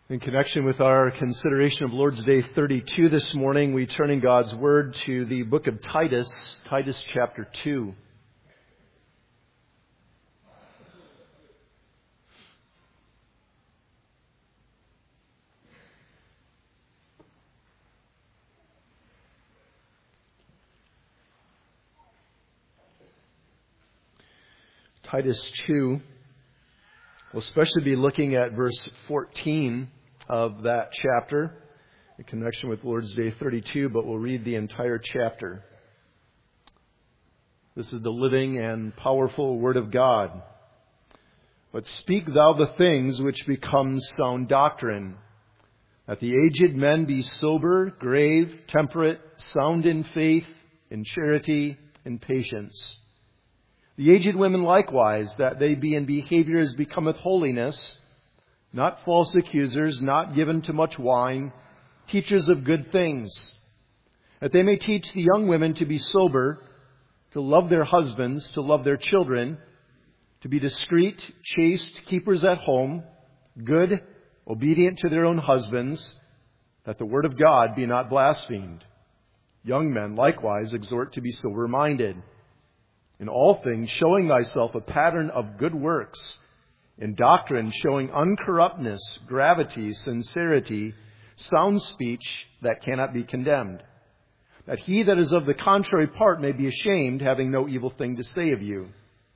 In connection with our consideration of Lord's Day 32 this morning, we turn in God's Word to the book of Titus, Titus chapter 2. Titus 2. We'll especially be looking at verse 14 of that chapter in connection with Lord's Day 32, but we'll read the entire chapter. This is the living and powerful Word of God. But speak thou the things which become sound doctrine, that the aged men be sober, grave, temperate, sound in faith, in charity, in patience. The aged women likewise, that they be in behavior as becometh holiness, not false accusers, not given to much wine, teachers of good things, that they may teach the young women to be sober, to love their husbands, to love their children, to be discreet, chaste, keepers at home, good, obedient to their own husbands, that the word of God be not blasphemed. Young men likewise exhort to be sober-minded. In all things showing thyself a pattern of good works, in doctrine showing uncorruptness, gravity, sincerity, sound speech that cannot be condemned, that he that is of the contrary part may be ashamed, having no evil thing to say of you.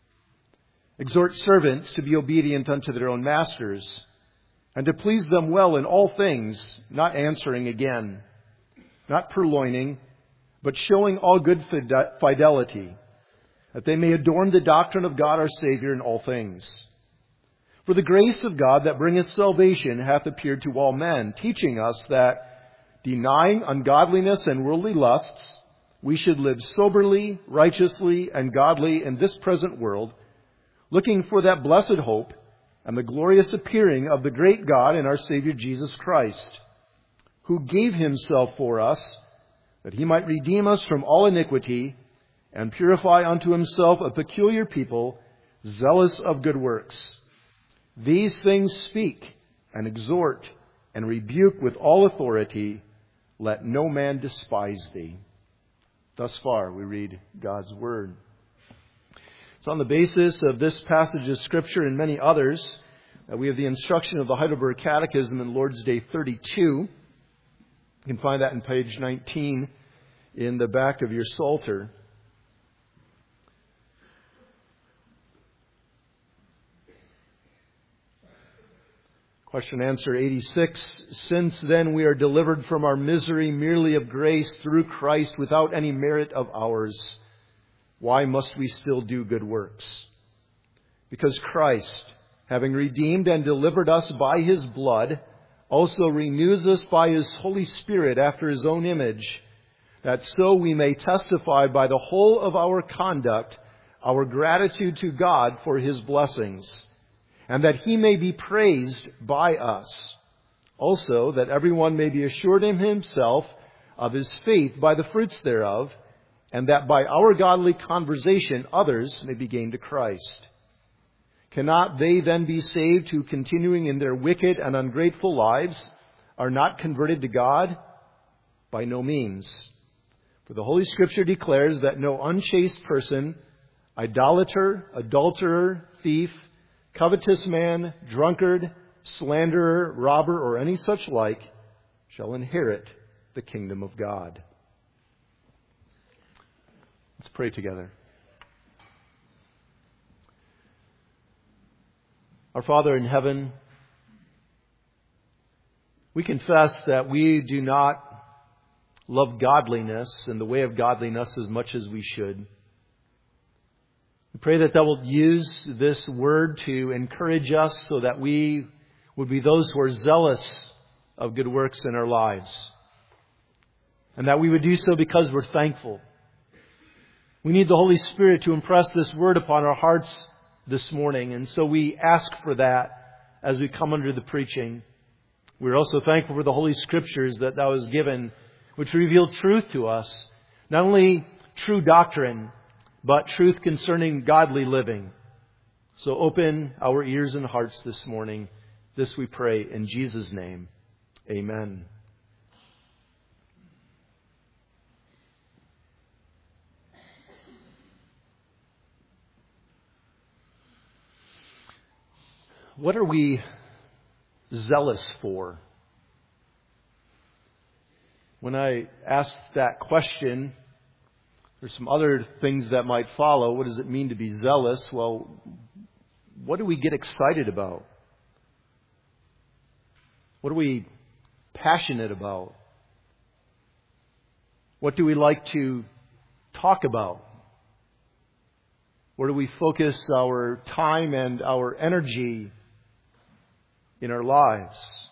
Exhort servants to be obedient unto their own masters, and to please them well in all things, not answering again, not purloining, but showing all good fidelity, that they may adorn the doctrine of God our Savior in all things. For the grace of God that bringeth salvation hath appeared to all men, teaching us that, denying ungodliness and worldly lusts, we should live soberly, righteously, and godly in this present world, looking for that blessed hope and the glorious appearing of the great God and our Savior Jesus Christ, who gave himself for us, that he might redeem us from all iniquity, and purify unto himself a peculiar people, zealous of good works. These things speak, and exhort, and rebuke with all authority. Let no man despise thee. Thus far we read God's Word. It's on the basis of this passage of Scripture and many others that we have the instruction of the Heidelberg Catechism in Lord's Day 32. You can find that in page 19 in the back of your Psalter. Question answer 86. Since then we are delivered from our misery merely of grace through Christ without any merit of ours, why must we still do good works? Because Christ, having redeemed and delivered us by his blood, also renews us by his Holy Spirit after his own image, that so we may testify by the whole of our conduct our gratitude to God for his blessings, and that he may be praised by us. Also, that everyone may be assured in himself of his faith by the fruits thereof, and that by our godly conversation others may be gained to Christ. Cannot they then be saved who, continuing in their wicked and ungrateful lives, are not converted to God? By no means. For the Holy Scripture declares that no unchaste person, idolater, adulterer, thief, covetous man, drunkard, slanderer, robber, or any such like, shall inherit the kingdom of God. Let's pray together. Our Father in heaven, we confess that we do not love godliness and the way of godliness as much as we should. We pray that thou wilt use this word to encourage us so that we would be those who are zealous of good works in our lives. And that we would do so because we're thankful. We need the Holy Spirit to impress this word upon our hearts this morning. And so we ask for that as we come under the preaching. We're also thankful for the Holy Scriptures that thou hast given, which reveal truth to us. Not only true doctrine, but truth concerning godly living. So open our ears and hearts this morning. This we pray in Jesus' name. Amen. What are we zealous for? When I ask that question, there's some other things that might follow. What does it mean to be zealous? Well, what do we get excited about? What are we passionate about? What do we like to talk about? Where do we focus our time and our energy in our lives?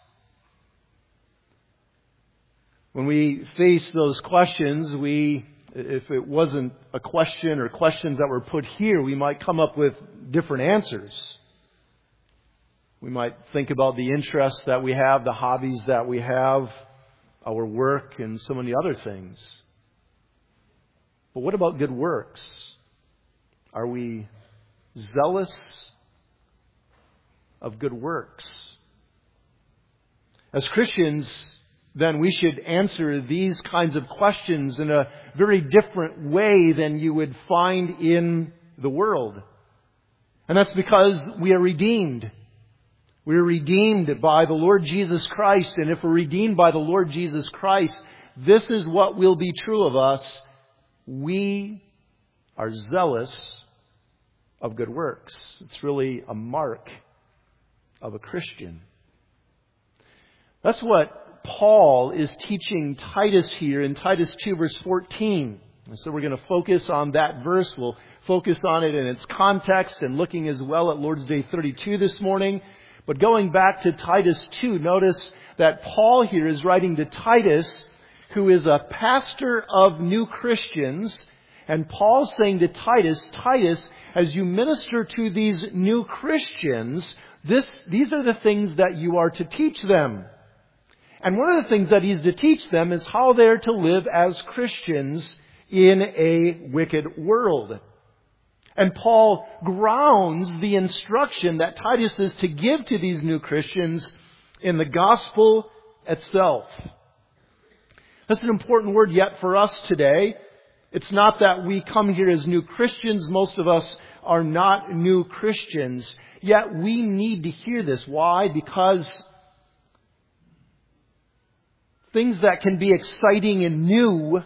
When we face those questions, if it wasn't a question or questions that were put here, we might come up with different answers. We might think about the interests that we have, the hobbies that we have, our work, and so many other things. But what about good works? Are we zealous of good works? As Christians, then we should answer these kinds of questions in a very different way than you would find in the world. And that's because we are redeemed. We are redeemed by the Lord Jesus Christ. And if we're redeemed by the Lord Jesus Christ, this is what will be true of us. We are zealous of good works. It's really a mark of a Christian. That's what Paul is teaching Titus here in Titus 2 verse 14. And so we're going to focus on that verse. We'll focus on it in its context and looking as well at Lord's Day 32 this morning. But going back to Titus 2, notice that Paul here is writing to Titus, who is a pastor of new Christians. And Paul's saying to Titus, Titus, as you minister to these new Christians, these are the things that you are to teach them. And one of the things that he's to teach them is how they're to live as Christians in a wicked world. And Paul grounds the instruction that Titus is to give to these new Christians in the gospel itself. That's an important word yet for us today. It's not that we come here as new Christians. Most of us are not new Christians. Yet we need to hear this. Why? Because things that can be exciting and new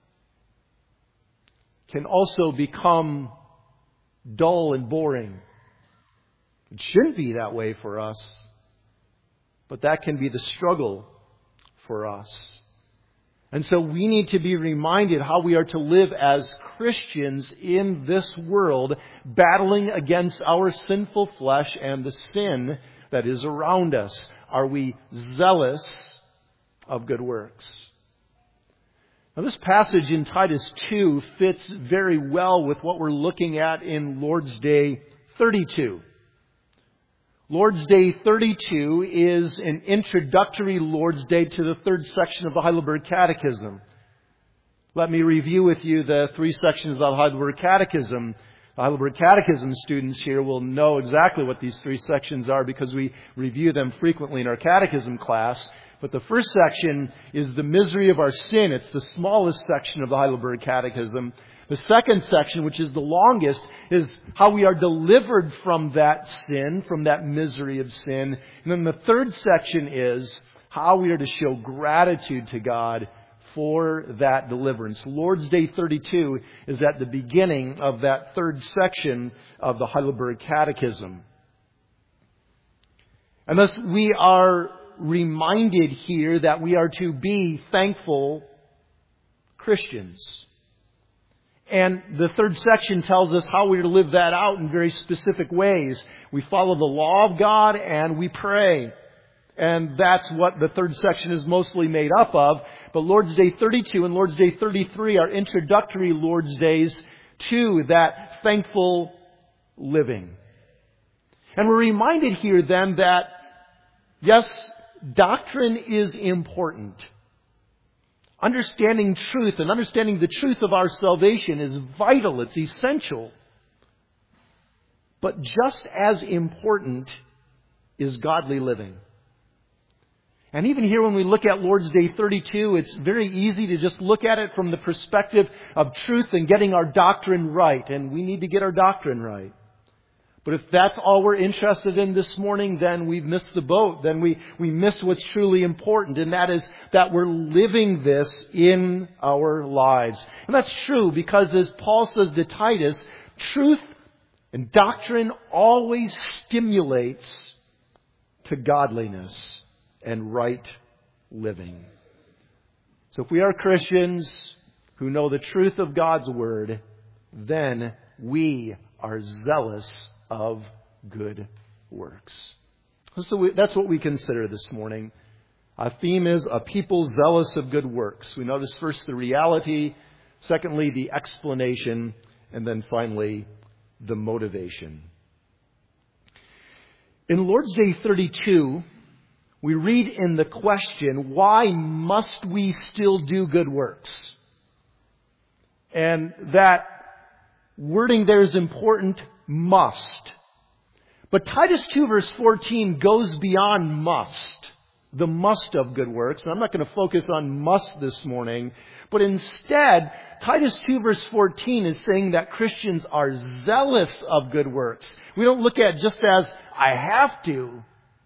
can also become dull and boring. It shouldn't be that way for us, but that can be the struggle for us. And so we need to be reminded how we are to live as Christians in this world, battling against our sinful flesh and the sin that is around us. Are we zealous of good works? Now, this passage in Titus 2 fits very well with what we're looking at in Lord's Day 32. Lord's Day 32 is an introductory Lord's Day to the third section of the Heidelberg Catechism. Let me review with you the three sections of the Heidelberg Catechism. The Heidelberg Catechism students here will know exactly what these three sections are because we review them frequently in our catechism class. But the first section is the misery of our sin. It's the smallest section of the Heidelberg Catechism. The second section, which is the longest, is how we are delivered from that sin, from that misery of sin. And then the third section is how we are to show gratitude to God for that deliverance. Lord's Day 32 is at the beginning of that third section of the Heidelberg Catechism. And thus we are reminded here that we are to be thankful Christians. And the third section tells us how we are to live that out in very specific ways. We follow the law of God and we pray. And that's what the third section is mostly made up of. But Lord's Day 32 and Lord's Day 33 are introductory Lord's Days to that thankful living. And we're reminded here then that, yes, doctrine is important. Understanding truth and understanding the truth of our salvation is vital. It's essential. But just as important is godly living. And even here when we look at Lord's Day 32, it's very easy to just look at it from the perspective of truth and getting our doctrine right. And we need to get our doctrine right. But if that's all we're interested in this morning, then we've missed the boat. Then we missed what's truly important. And that is that we're living this in our lives. And that's true because as Paul says to Titus, truth and doctrine always stimulates to godliness and right living. So if we are Christians who know the truth of God's Word, then we are zealous of good works. So that's what we consider this morning. Our theme is a people zealous of good works. We notice first the reality, secondly the explanation, and then finally the motivation. In Lord's Day 32, we read in the question, why must we still do good works? And that wording there is important, must. But Titus 2 verse 14 goes beyond must, the must of good works. And I'm not going to focus on must this morning, but instead, Titus 2 verse 14 is saying that Christians are zealous of good works. We don't look at it just as, I have to,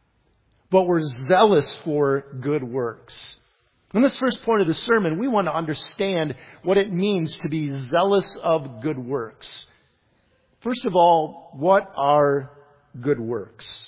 but we're zealous for good works. In this first point of the sermon, we want to understand what it means to be zealous of good works. First of all, what are good works?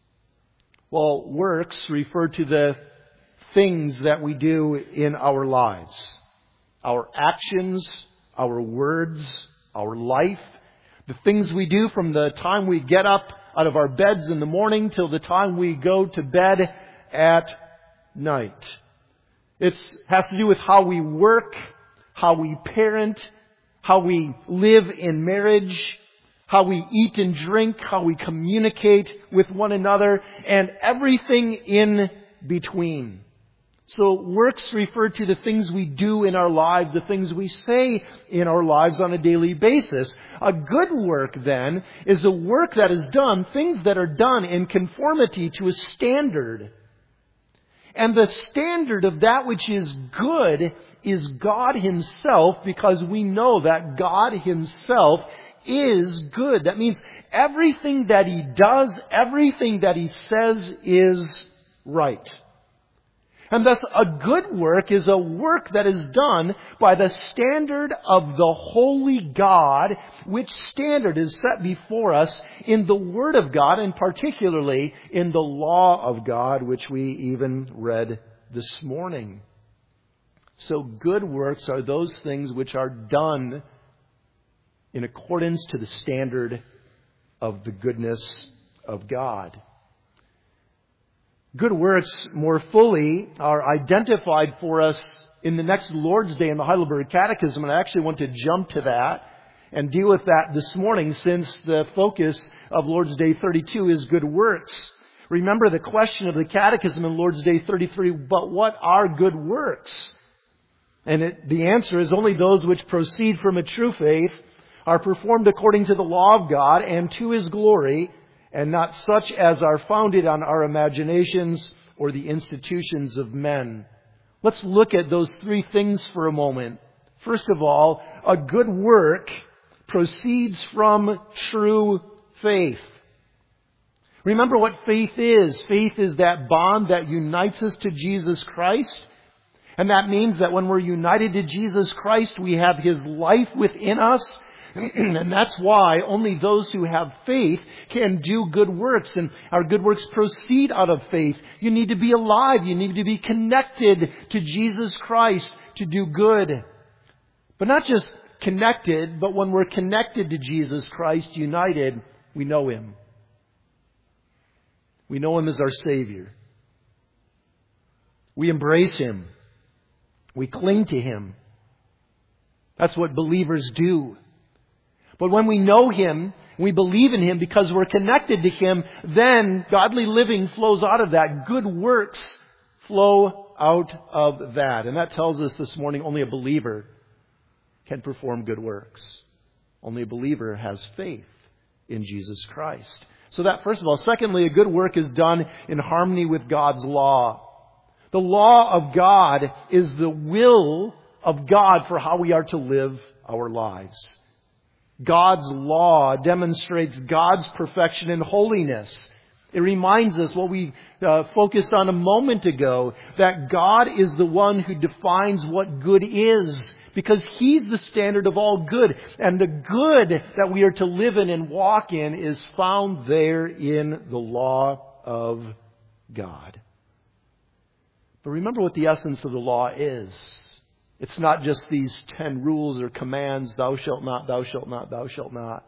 Well, works refer to the things that we do in our lives. Our actions, our words, our life. The things we do from the time we get up out of our beds in the morning till the time we go to bed at night. It has to do with how we work, how we parent, how we live in marriage, how we eat and drink, how we communicate with one another, and everything in between. So works refer to the things we do in our lives, the things we say in our lives on a daily basis. A good work, then, is a work that is done, things that are done in conformity to a standard. And the standard of that which is good is God Himself, because we know that God Himself is good. That means everything that He does, everything that He says is right. And thus a good work is a work that is done by the standard of the holy God, which standard is set before us in the Word of God, and particularly in the law of God, which we even read this morning. So good works are those things which are done in accordance to the standard of the goodness of God. Good works more fully are identified for us in the next Lord's Day in the Heidelberg Catechism, and I actually want to jump to that and deal with that this morning since the focus of Lord's Day 32 is good works. Remember the question of the Catechism in Lord's Day 33, but what are good works? And the answer is only those which proceed from a true faith, are performed according to the law of God and to His glory, and not such as are founded on our imaginations or the institutions of men. Let's look at those three things for a moment. First of all, a good work proceeds from true faith. Remember what faith is. Faith is that bond that unites us to Jesus Christ. And that means that when we're united to Jesus Christ, we have His life within us. And that's why only those who have faith can do good works. And our good works proceed out of faith. You need to be alive. You need to be connected to Jesus Christ to do good. But not just connected, but when we're connected to Jesus Christ, united, we know Him. We know Him as our Savior. We embrace Him. We cling to Him. That's what believers do. But when we know Him, we believe in Him because we're connected to Him, then godly living flows out of that. Good works flow out of that. And that tells us this morning only a believer can perform good works. Only a believer has faith in Jesus Christ. So that, first of all. Secondly, a good work is done in harmony with God's law. The law of God is the will of God for how we are to live our lives. God's law demonstrates God's perfection and holiness. It reminds us what we focused on a moment ago, that God is the one who defines what good is, because He's the standard of all good. And the good that we are to live in and walk in is found there in the law of God. But remember what the essence of the law is. It's not just these 10 rules or commands, thou shalt not, thou shalt not, thou shalt not.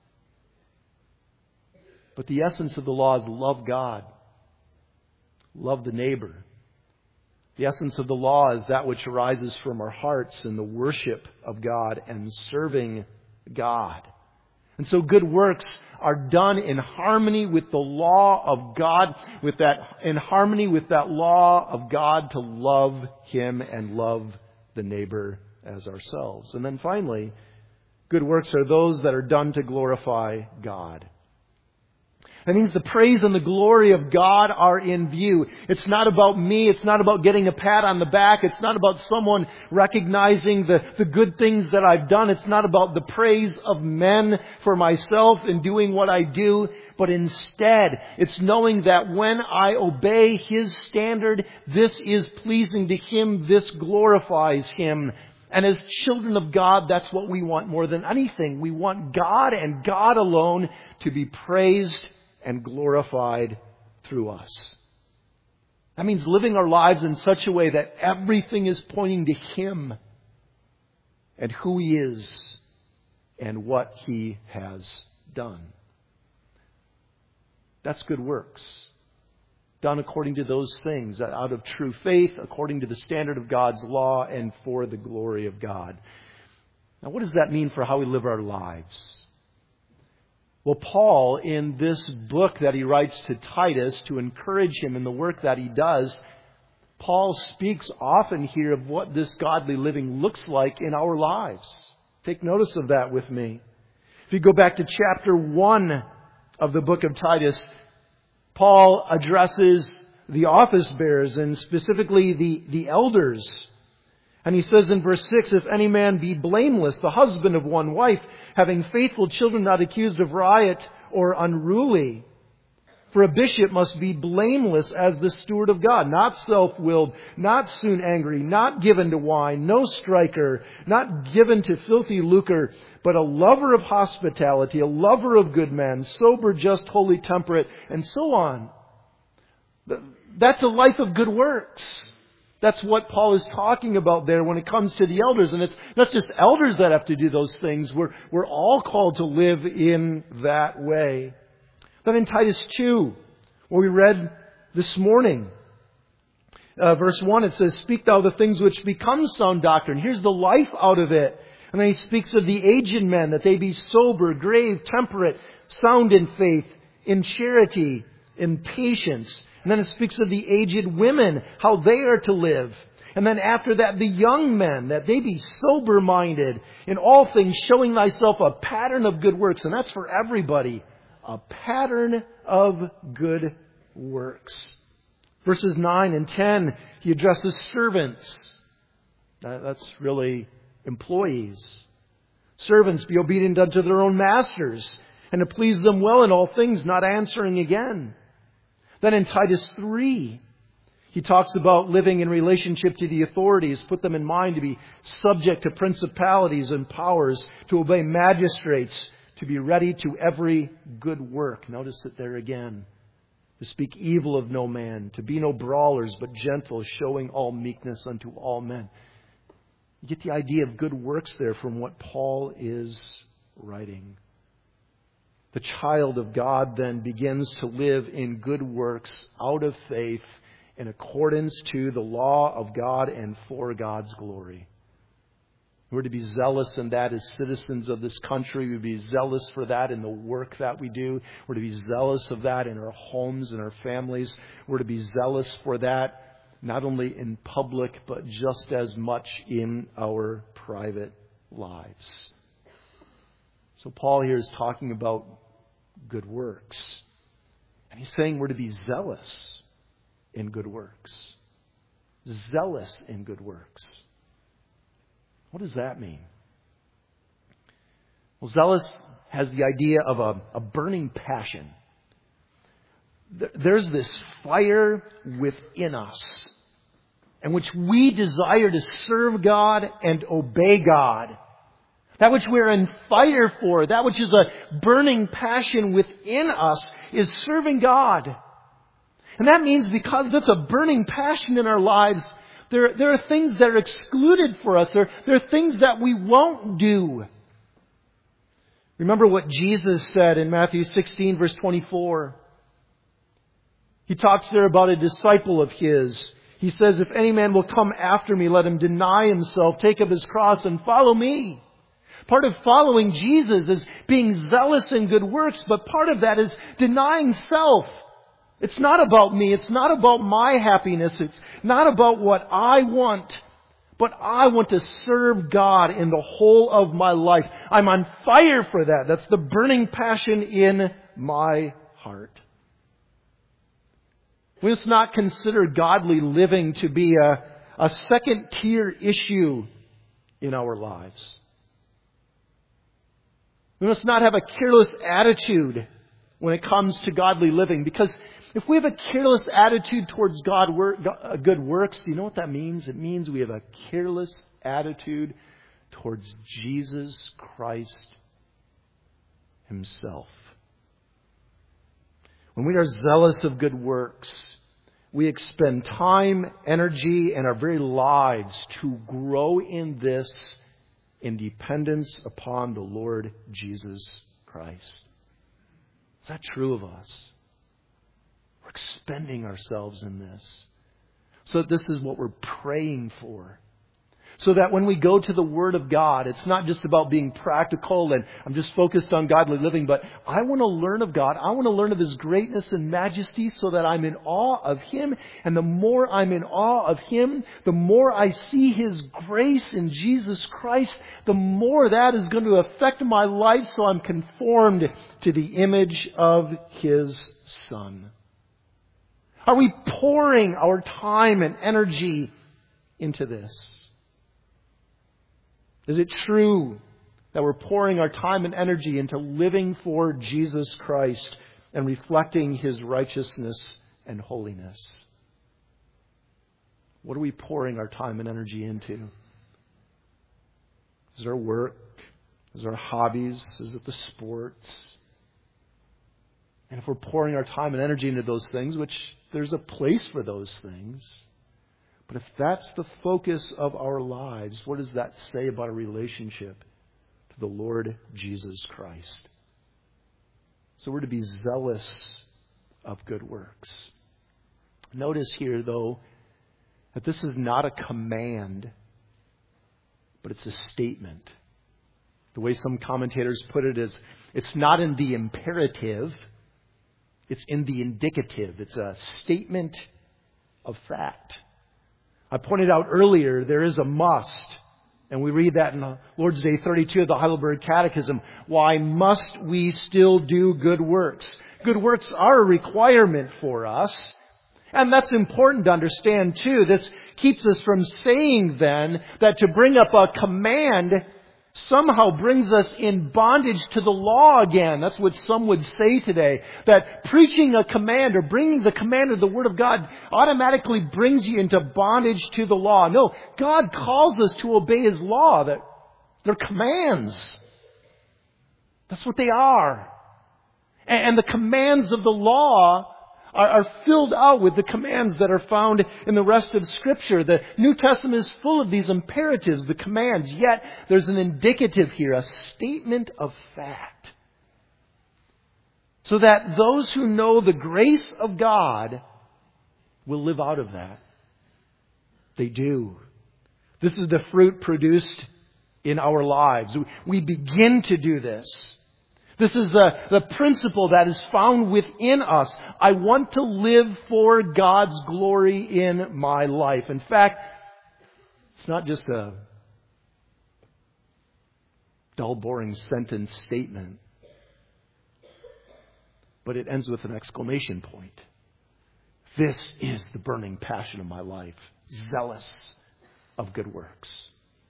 But the essence of the law is love God. Love the neighbor. The essence of the law is that which arises from our hearts in the worship of God and serving God. And so good works are done in harmony with the law of God, in harmony with that law of God to love Him and love the neighbor as ourselves. And then finally, good works are those that are done to glorify God. That means the praise and the glory of God are in view. It's not about me. It's not about getting a pat on the back. It's not about someone recognizing the good things that I've done. It's not about the praise of men for myself and doing what I do. But instead, it's knowing that when I obey His standard, this is pleasing to Him. This glorifies Him. And as children of God, that's what we want more than anything. We want God and God alone to be praised and glorified through us. That means living our lives in such a way that everything is pointing to Him and who He is and what He has done. That's good works. Done according to those things, out of true faith, according to the standard of God's law, and for the glory of God. Now, what does that mean for how we live our lives? Well, Paul, in this book that he writes to Titus to encourage him in the work that he does, Paul speaks often here of what this godly living looks like in our lives. Take notice of that with me. If you go back to chapter 1 of the book of Titus, Paul addresses the office bearers and specifically the elders. And he says in verse 6, if any man be blameless, the husband of one wife, having faithful children, not accused of riot or unruly. For a bishop must be blameless as the steward of God, not self-willed, not soon angry, not given to wine, no striker, not given to filthy lucre, but a lover of hospitality, a lover of good men, sober, just, holy, temperate, and so on. That's a life of good works. That's what Paul is talking about there when it comes to the elders. And it's not just elders that have to do those things. We're all called to live in that way. Then in Titus 2, where we read this morning, verse 1, it says, speak thou the things which become sound doctrine. Here's the life out of it. And then he speaks of the aged men, that they be sober, grave, temperate, sound in faith, in charity, in patience. And then it speaks of the aged women, how they are to live. And then after that, the young men, that they be sober-minded, in all things showing thyself a pattern of good works. And that's for everybody. A pattern of good works. Verses 9 and 10, he addresses servants. That's really employees. Servants, be obedient unto their own masters, and to please them well in all things, not answering again. Then in Titus 3, he talks about living in relationship to the authorities, put them in mind to be subject to principalities and powers, to obey magistrates, to be ready to every good work. Notice it there again. To speak evil of no man, to be no brawlers, but gentle, showing all meekness unto all men. You get the idea of good works there from what Paul is writing. The child of God then begins to live in good works out of faith in accordance to the law of God and for God's glory. We're to be zealous in that as citizens of this country. We're to be zealous for that in the work that we do. We're to be zealous of that in our homes and our families. We're to be zealous for that not only in public, but just as much in our private lives. So Paul here is talking about good works. And he's saying we're to be zealous in good works. Zealous in good works. What does that mean? Well, zealous has the idea of a burning passion. There's this fire within us in which we desire to serve God and obey God. That which we're in fire for, that which is a burning passion within us, is serving God. And that means because that's a burning passion in our lives, there are things that are excluded for us. There are things that we won't do. Remember what Jesus said in Matthew 16, verse 24. He talks there about a disciple of his. He says, if any man will come after me, let him deny himself, take up his cross, and follow me. Part of following Jesus is being zealous in good works, but part of that is denying self. It's not about me. It's not about my happiness. It's not about what I want. But I want to serve God in the whole of my life. I'm on fire for that. That's the burning passion in my heart. We must not consider godly living to be a second-tier issue in our lives. We must not have a careless attitude when it comes to godly living. Because if we have a careless attitude towards good works, you know what that means? It means we have a careless attitude towards Jesus Christ Himself. When we are zealous of good works, we expend time, energy, and our very lives to grow in this in dependence upon the Lord Jesus Christ. Is that true of us? We're expending ourselves in this. So that this is what we're praying for. So that when we go to the Word of God, it's not just about being practical and I'm just focused on godly living, but I want to learn of God. I want to learn of His greatness and majesty so that I'm in awe of Him. And the more I'm in awe of Him, the more I see His grace in Jesus Christ, the more that is going to affect my life so I'm conformed to the image of His Son. Are we pouring our time and energy into this? Is it true that we're pouring our time and energy into living for Jesus Christ and reflecting His righteousness and holiness? What are we pouring our time and energy into? Is it our work? Is it our hobbies? Is it the sports? And if we're pouring our time and energy into those things, which there's a place for those things, but if that's the focus of our lives, what does that say about a relationship to the Lord Jesus Christ? So we're to be zealous of good works. Notice here, though, that this is not a command, but it's a statement. The way some commentators put it is, it's not in the imperative, it's in the indicative. It's a statement of fact. I pointed out earlier, there is a must. And we read that in Lord's Day 32 of the Heidelberg Catechism. Why must we still do good works? Good works are a requirement for us. And that's important to understand too. This keeps us from saying then that to bring up a command somehow brings us in bondage to the law again. That's what some would say today. That preaching a command or bringing the command of the Word of God automatically brings you into bondage to the law. No, God calls us to obey His law. That they're commands. That's what they are. And the commands of the law are filled out with the commands that are found in the rest of Scripture. The New Testament is full of these imperatives, the commands, yet there's an indicative here, a statement of fact. So that those who know the grace of God will live out of that. They do. This is the fruit produced in our lives. We begin to do this. This is the principle that is found within us. I want to live for God's glory in my life. In fact, it's not just a dull, boring sentence statement. but it ends with an exclamation point. This is the burning passion of my life, zealous of good works.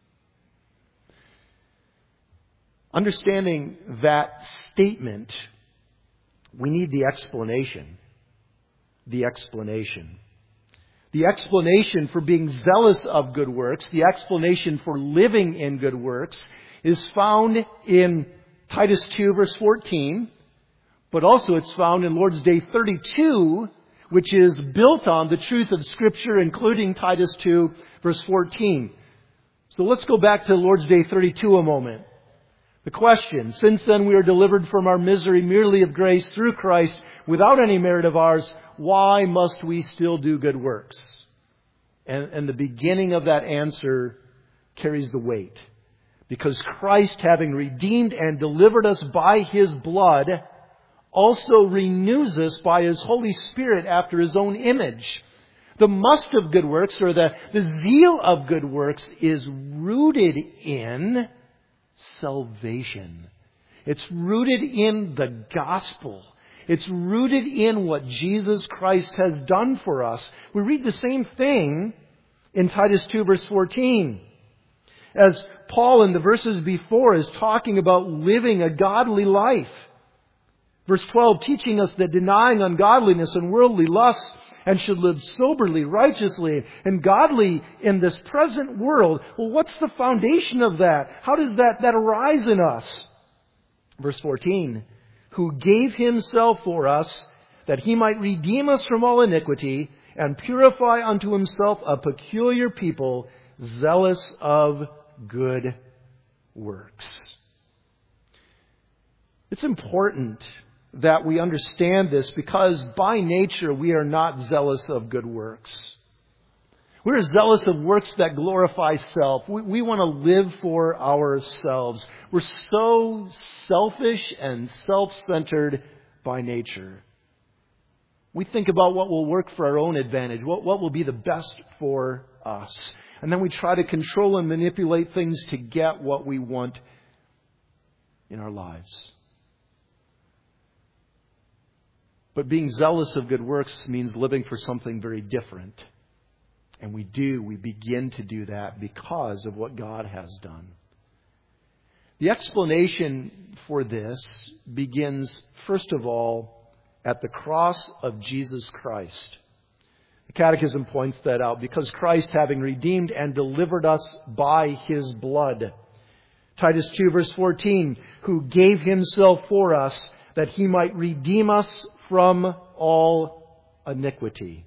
Understanding that statement, we need the explanation. The explanation. The explanation for being zealous of good works, the explanation for living in good works, is found in Titus 2, verse 14, but also it's found in Lord's Day 32, which is built on the truth of Scripture, including Titus 2, verse 14. So let's go back to Lord's Day 32 a moment. The question, since then we are delivered from our misery merely of grace through Christ, without any merit of ours, why must we still do good works? And the beginning of that answer carries the weight. Because Christ, having redeemed and delivered us by His blood, also renews us by His Holy Spirit after His own image. The must of good works, or the zeal of good works, is rooted in salvation. It's rooted in the gospel. It's rooted in what Jesus Christ has done for us. We read the same thing in Titus 2, verse 14. As Paul in the verses before is talking about living a godly life. Verse 12, teaching us that denying ungodliness and worldly lusts, and should live soberly, righteously, and godly in this present world. Well, what's the foundation of that? How does that arise in us? Verse 14, who gave Himself for us, that He might redeem us from all iniquity, and purify unto Himself a peculiar people, zealous of good works. It's important that we understand this, because by nature we are not zealous of good works. We're zealous of works that glorify self. We want to live for ourselves. We're so selfish and self-centered by nature. We think about what will work for our own advantage, what will be the best for us. And then we try to control and manipulate things to get what we want in our lives. But being zealous of good works means living for something very different. And we begin to do that because of what God has done. The explanation for this begins, first of all, at the cross of Jesus Christ. The Catechism points that out. Because Christ, having redeemed and delivered us by His blood. Titus 2, verse 14, who gave Himself for us, that He might redeem us from all iniquity.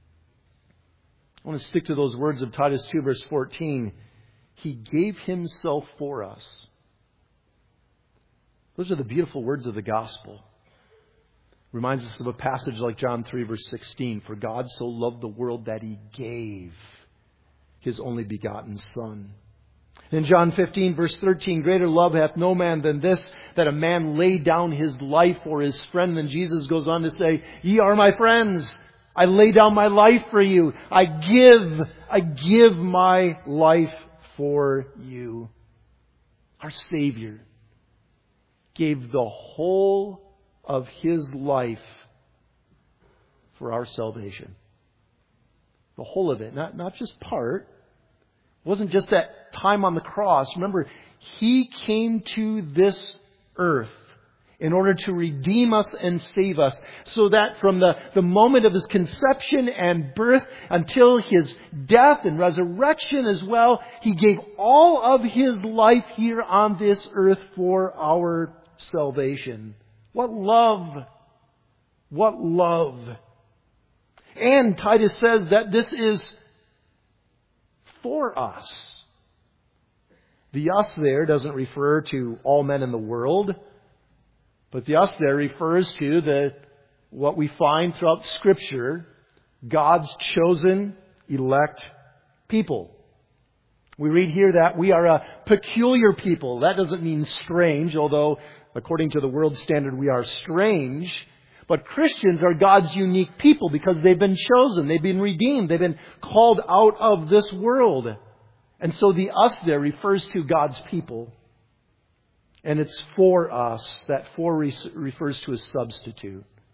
I want to stick to those words of Titus 2, verse 14. He gave Himself for us. Those are the beautiful words of the gospel. Reminds us of a passage like John 3, verse 16. For God so loved the world that He gave His only begotten Son. In John 15, verse 13, greater love hath no man than this, that a man lay down his life for his friend. And Jesus goes on to say, ye are my friends. I lay down my life for you. I give my life for you. Our Savior gave the whole of His life for our salvation. The whole of it, not just part. It wasn't just that time on the cross. Remember, He came to this earth in order to redeem us and save us, so that from the moment of His conception and birth until His death and resurrection as well, He gave all of His life here on this earth for our salvation. What love! What love! And Titus says that this is for us. The us there doesn't refer to all men in the world, but the us there refers to what we find throughout Scripture, God's chosen, elect people. We read here that we are a peculiar people. That doesn't mean strange, although according to the world standard we are strange. But Christians are God's unique people because they've been chosen, they've been redeemed, they've been called out of this world. And so the us there refers to God's people. And it's for us. That for refers to a substitute.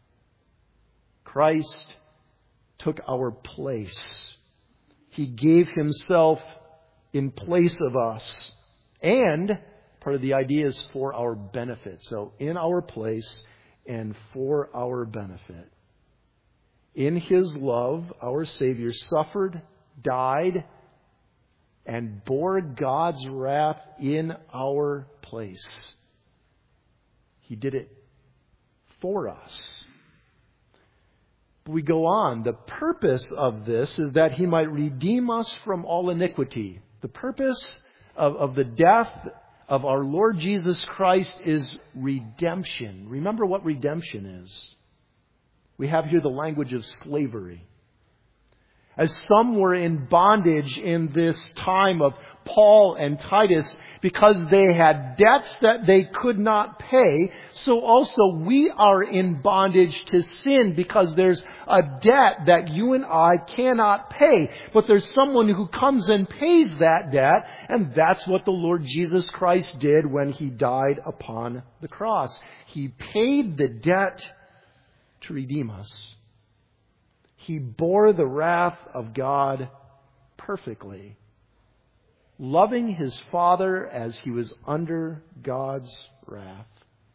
Christ took our place. He gave himself in place of us. And part of the idea is for our benefit. So in our place and for our benefit. In his love, our Savior suffered, died, and bore God's wrath in our place. He did it for us. But we go on. The purpose of this is that he might redeem us from all iniquity. The purpose of the death of our Lord Jesus Christ is redemption. Remember what redemption is. We have here the language of slavery. As some were in bondage in this time of Paul and Titus because they had debts that they could not pay, so also we are in bondage to sin because there's a debt that you and I cannot pay. But there's someone who comes and pays that debt, and that's what the Lord Jesus Christ did when he died upon the cross. He paid the debt to redeem us. He bore the wrath of God perfectly, loving his Father as he was under God's wrath.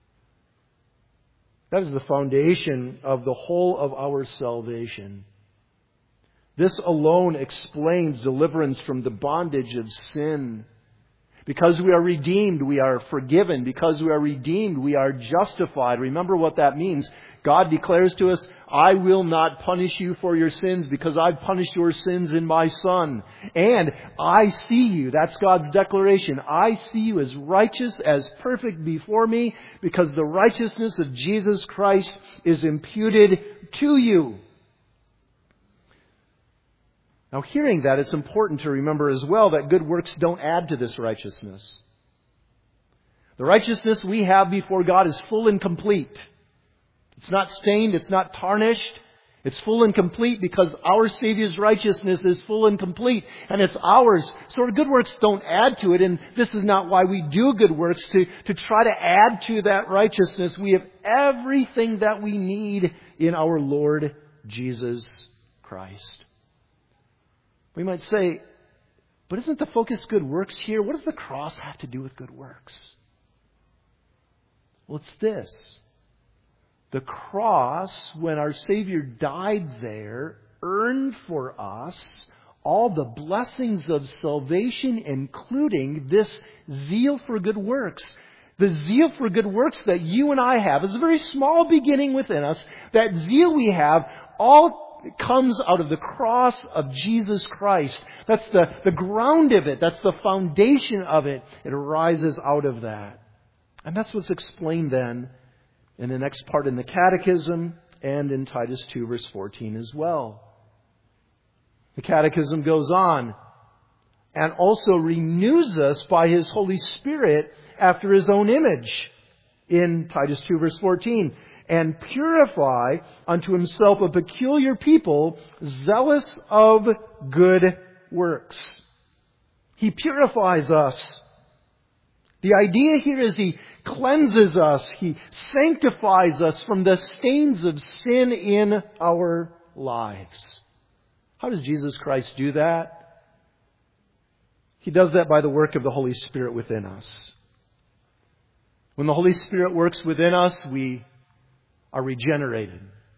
That is the foundation of the whole of our salvation. This alone explains deliverance from the bondage of sin. Because we are redeemed, we are forgiven. Because we are redeemed, we are justified. Remember what that means. God declares to us, I will not punish you for your sins because I've punished your sins in my Son. And I see you. That's God's declaration. I see you as righteous, as perfect before me because the righteousness of Jesus Christ is imputed to you. Now, hearing that, it's important to remember as well that good works don't add to this righteousness. The righteousness we have before God is full and complete. It's not stained, it's not tarnished. It's full and complete because our Savior's righteousness is full and complete, and it's ours. So our good works don't add to it, and this is not why we do good works, to try to add to that righteousness. We have everything that we need in our Lord Jesus Christ. We might say, but isn't the focus good works here? What does the cross have to do with good works? Well, it's this. The cross, when our Savior died there, earned for us all the blessings of salvation, including this zeal for good works. The zeal for good works that you and I have is a very small beginning within us. That zeal we have all comes out of the cross of Jesus Christ. That's the ground of it. That's the foundation of it. It arises out of that. And that's what's explained then in the next part in the Catechism and in Titus 2 verse 14 as well. The Catechism goes on and also renews us by His Holy Spirit after His own image in Titus 2 verse 14. And purify unto Himself a peculiar people, zealous of good works. He purifies us. The idea here is He cleanses us. He sanctifies us from the stains of sin in our lives. How does Jesus Christ do that? He does that by the work of the Holy Spirit within us. When the Holy Spirit works within us, we are regenerated.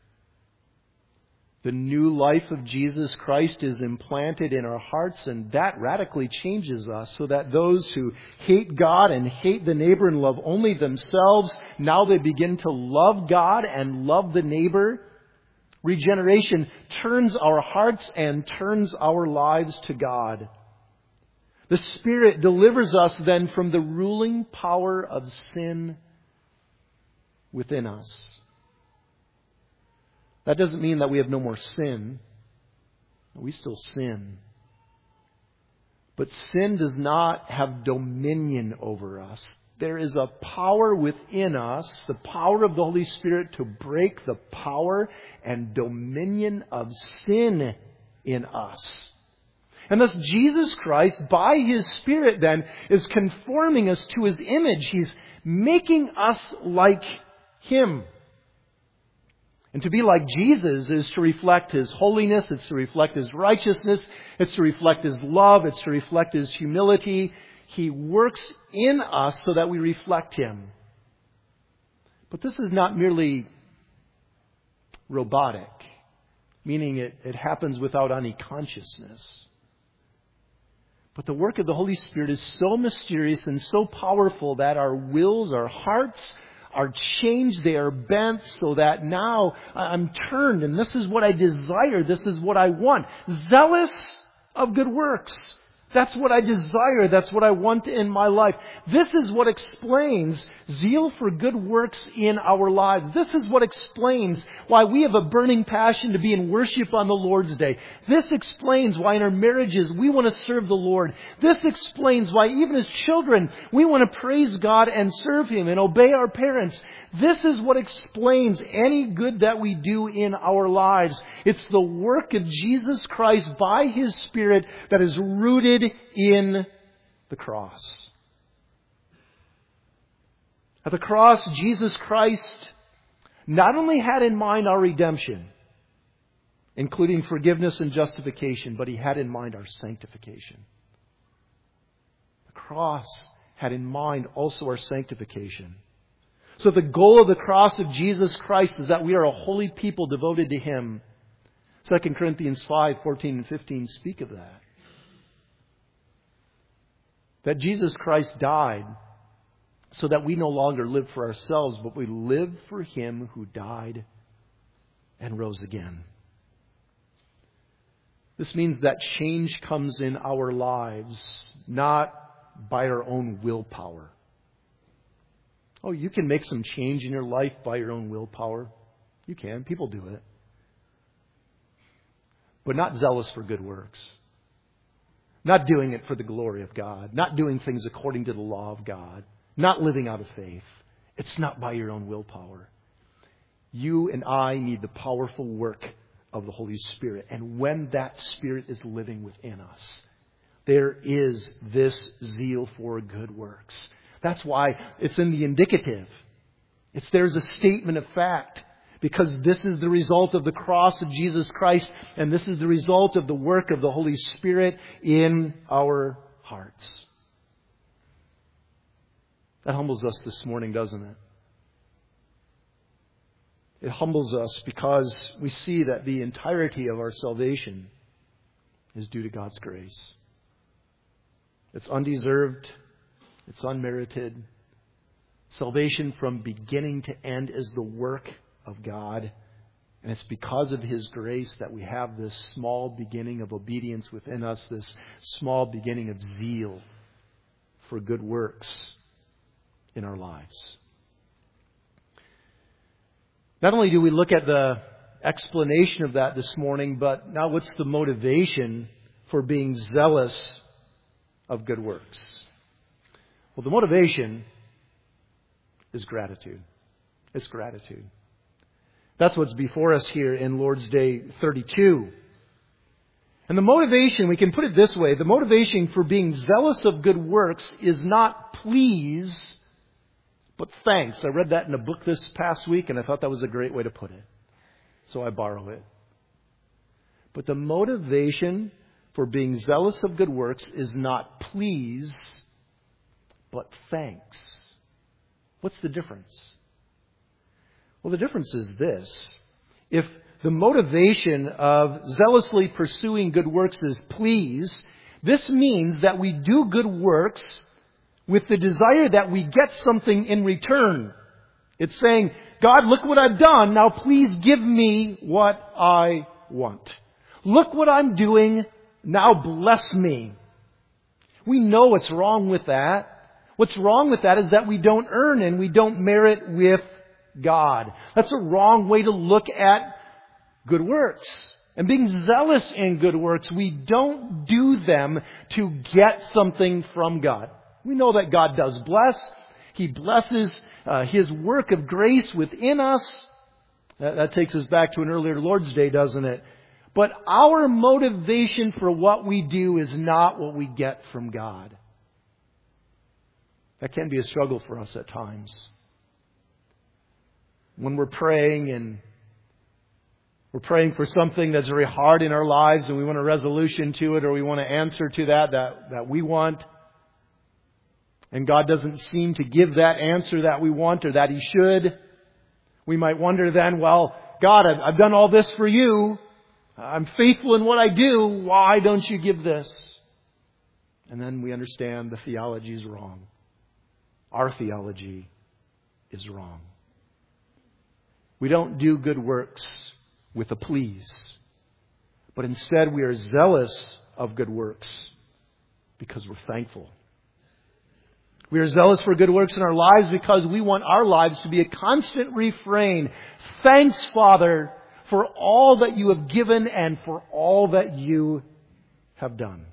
The new life of Jesus Christ is implanted in our hearts, and that radically changes us so that those who hate God and hate the neighbor and love only themselves, now they begin to love God and love the neighbor. Regeneration turns our hearts and turns our lives to God. The Spirit delivers us then from the ruling power of sin within us. That doesn't mean that we have no more sin. We still sin. But sin does not have dominion over us. There is a power within us, the power of the Holy Spirit to break the power and dominion of sin in us. And thus Jesus Christ, by His Spirit then, is conforming us to His image. He's making us like Him. And to be like Jesus is to reflect His holiness, it's to reflect His righteousness, it's to reflect His love, it's to reflect His humility. He works in us so that we reflect Him. But this is not merely robotic, meaning it happens without any consciousness. But the work of the Holy Spirit is so mysterious and so powerful that our wills, our hearts are changed, they are bent so that now I'm turned and this is what I desire, this is what I want. Zealous of good works. That's what I desire. That's what I want in my life. This is what explains zeal for good works in our lives. This is what explains why we have a burning passion to be in worship on the Lord's Day. This explains why in our marriages we want to serve the Lord. This explains why even as children we want to praise God and serve Him and obey our parents. This is what explains any good that we do in our lives. It's the work of Jesus Christ by His Spirit that is rooted in the cross. At the cross, Jesus Christ not only had in mind our redemption, including forgiveness and justification, but He had in mind our sanctification. The cross had in mind also our sanctification. So the goal of the cross of Jesus Christ is that we are a holy people devoted to Him. 2 Corinthians 5:14 and 15 speak of that. That Jesus Christ died so that we no longer live for ourselves, but we live for Him who died and rose again. This means that change comes in our lives, not by our own willpower. Oh, you can make some change in your life by your own willpower. You can. People do it. But not zealous for good works. Not doing it for the glory of God. Not doing things according to the law of God. Not living out of faith. It's not by your own willpower. You and I need the powerful work of the Holy Spirit. And when that Spirit is living within us, there is this zeal for good works. That's why it's in the indicative. There's a statement of fact. Because this is the result of the cross of Jesus Christ. And this is the result of the work of the Holy Spirit in our hearts. That humbles us this morning, doesn't it? It humbles us because we see that the entirety of our salvation is due to God's grace. It's undeserved. It's unmerited. Salvation from beginning to end is the work of God. And it's because of His grace that we have this small beginning of obedience within us, this small beginning of zeal for good works in our lives. Not only do we look at the explanation of that this morning, but now what's the motivation for being zealous of good works? Well, the motivation is gratitude. It's gratitude. That's what's before us here in Lord's Day 32. And the motivation, we can put it this way, the motivation for being zealous of good works is not please, but thanks. I read that in a book this past week, and I thought that was a great way to put it. So I borrow it. But the motivation for being zealous of good works is not please, but thanks. What's the difference? Well, the difference is this. If the motivation of zealously pursuing good works is please, this means that we do good works with the desire that we get something in return. It's saying, God, look what I've done. Now please give me what I want. Look what I'm doing. Now bless me. We know what's wrong with that. What's wrong with that is that we don't earn and we don't merit with God. That's a wrong way to look at good works. And being zealous in good works, we don't do them to get something from God. We know that God does bless. He blesses His work of grace within us. That takes us back to an earlier Lord's Day, doesn't it? But our motivation for what we do is not what we get from God. That can be a struggle for us at times. When we're praying and We're praying for something that's very hard in our lives and we want a resolution to it, or we want an answer to that we want. And God doesn't seem to give that answer that we want or that He should. We might wonder then, well, God, I've done all this for you. I'm faithful in what I do. Why don't you give this? And then we understand the theology is wrong. Our theology is wrong. We don't do good works with a please, but instead we are zealous of good works because we're thankful. We are zealous for good works in our lives because we want our lives to be a constant refrain. Thanks, Father, for all that you have given and for all that you have done.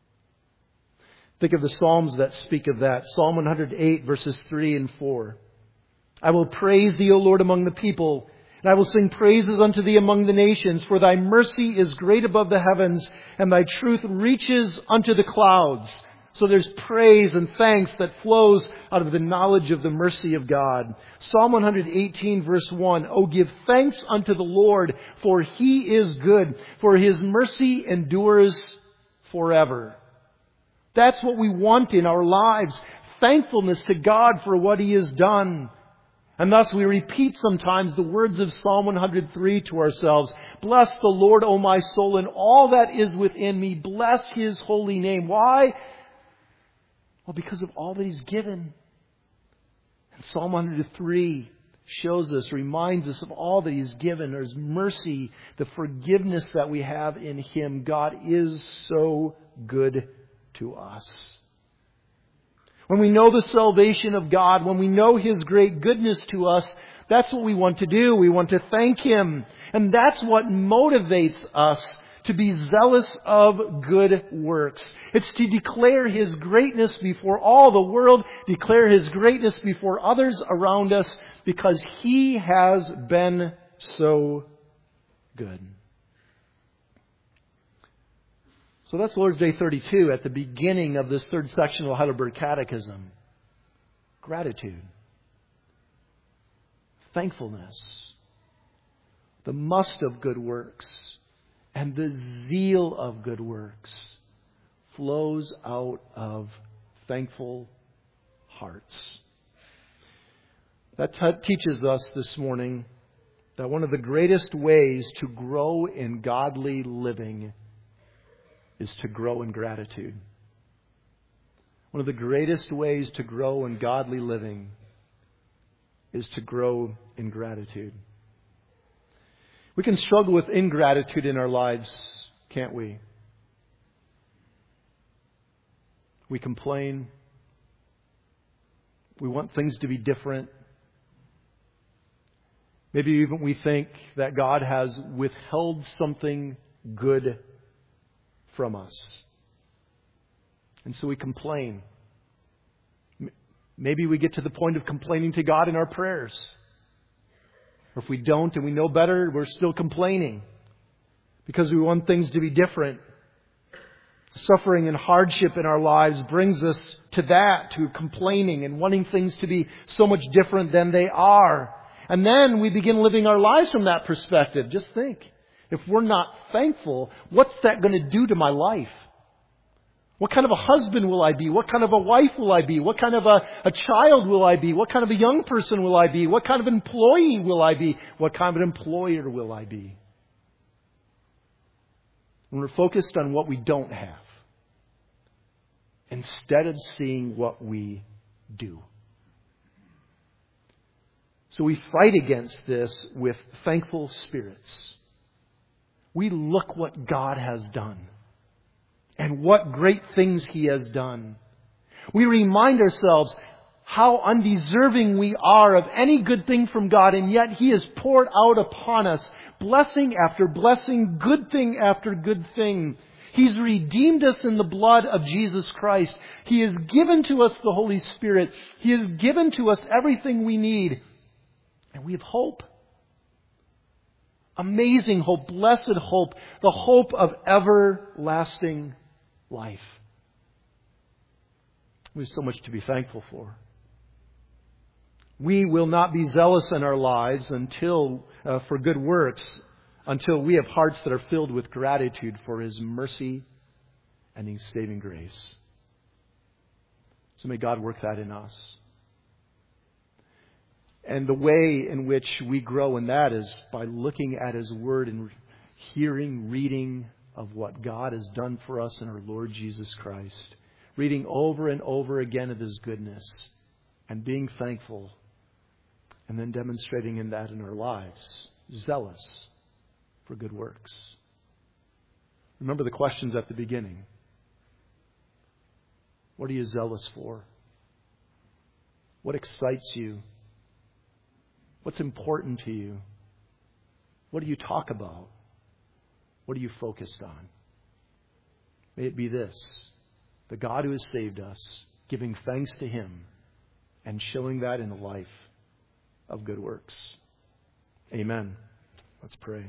Think of the Psalms that speak of that. Psalm 108, verses 3 and 4. I will praise Thee, O Lord, among the people, and I will sing praises unto Thee among the nations, for Thy mercy is great above the heavens, and Thy truth reaches unto the clouds. So there's praise and thanks that flows out of the knowledge of the mercy of God. Psalm 118, verse 1. Oh, give thanks unto the Lord, for He is good, for His mercy endures forever. That's what we want in our lives. Thankfulness to God for what He has done. And thus we repeat sometimes the words of Psalm 103 to ourselves. Bless the Lord, O my soul, and all that is within me. Bless His holy name. Why? Well, because of all that He's given. And Psalm 103 shows us, reminds us of all that He's given. There's mercy, the forgiveness that we have in Him. God is so good to us. When we know the salvation of God, when we know His great goodness to us, that's what we want to do. We want to thank Him. And that's what motivates us to be zealous of good works. It's to declare His greatness before all the world, declare His greatness before others around us, because He has been so good. So that's Lord's Day 32 at the beginning of this third section of the Heidelberg Catechism. Gratitude. Thankfulness. The must of good works and the zeal of good works flows out of thankful hearts. That teaches us this morning that one of the greatest ways to grow in godly living is to grow in gratitude. One of the greatest ways to grow in godly living is to grow in gratitude. We can struggle with ingratitude in our lives, can't we? We complain. We want things to be different. Maybe even we think that God has withheld something good from us. And so we complain. Maybe we get to the point of complaining to God in our prayers. Or if we don't and we know better, we're still complaining because we want things to be different. Suffering and hardship in our lives brings us to that, to complaining and wanting things to be so much different than they are. And then we begin living our lives from that perspective. Just think. If we're not thankful, what's that going to do to my life? What kind of a husband will I be? What kind of a wife will I be? What kind of a child will I be? What kind of a young person will I be? What kind of employee will I be? What kind of an employer will I be? When we're focused on what we don't have, instead of seeing what we do. So we fight against this with thankful spirits. We look what God has done and what great things He has done. We remind ourselves how undeserving we are of any good thing from God, and yet He has poured out upon us blessing after blessing, good thing after good thing. He's redeemed us in the blood of Jesus Christ. He has given to us the Holy Spirit. He has given to us everything we need. And we have hope. Amazing hope, blessed hope, the hope of everlasting life. We have so much to be thankful for. We will not be zealous in our lives until for good works until we have hearts that are filled with gratitude for His mercy and His saving grace. So may God work that in us. And the way in which we grow in that is by looking at His Word and reading of what God has done for us in our Lord Jesus Christ. Reading over and over again of His goodness and being thankful, and then demonstrating in that in our lives, zealous for good works. Remember the questions at the beginning. What are you zealous for? What excites you? What's important to you? What do you talk about? What are you focused on? May it be this: the God who has saved us, giving thanks to Him and showing that in a life of good works. Amen. Let's pray.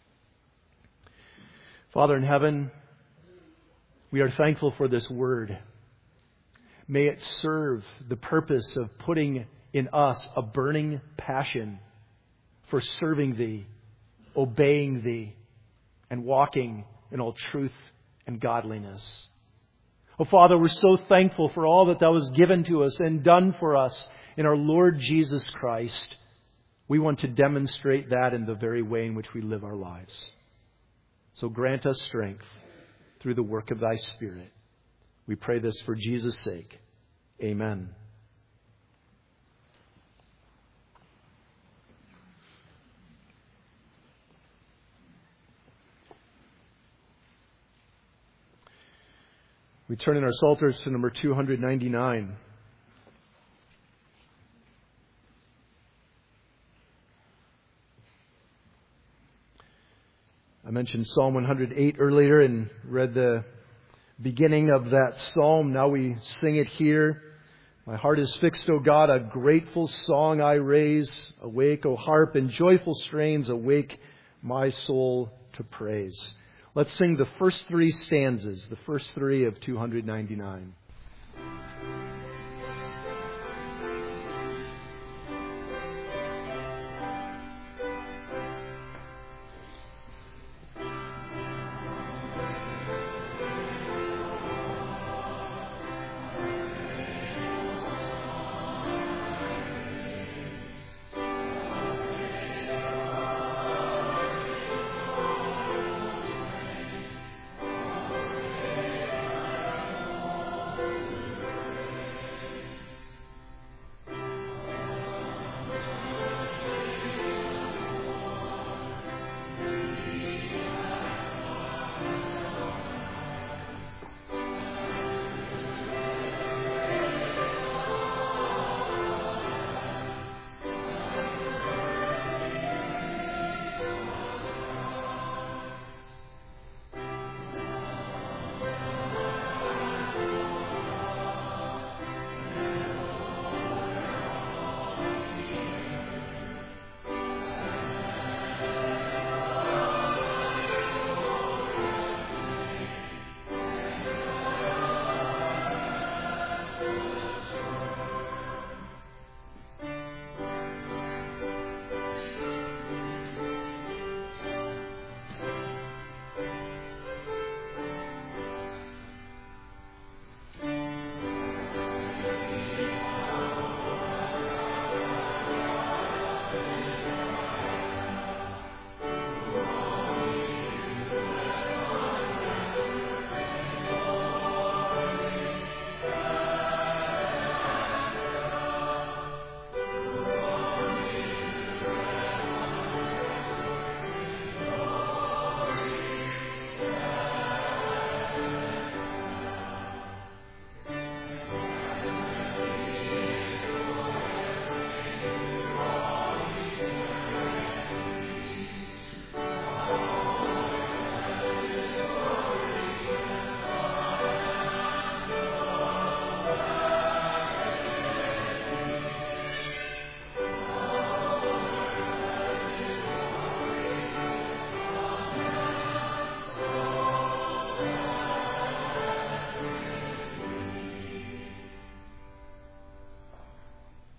Father in heaven, we are thankful for this word. May it serve the purpose of putting in us a burning passion for serving Thee, obeying Thee, and walking in all truth and godliness. Oh, Father, we're so thankful for all that Thou hast given to us and done for us in our Lord Jesus Christ. We want to demonstrate that in the very way in which we live our lives. So grant us strength through the work of Thy Spirit. We pray this for Jesus' sake. Amen. We turn in our Psalters to number 299. I mentioned Psalm 108 earlier and read the beginning of that psalm. Now we sing it here. My heart is fixed, O God, a grateful song I raise. Awake, O harp, and joyful strains, awake my soul to praise. Let's sing the first three stanzas, the first three of 299.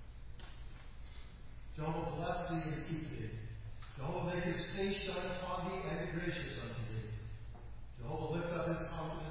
Jehovah bless thee and keep thee. Jehovah make His face shine upon thee gracious unto thee. Jehovah lift up his countenance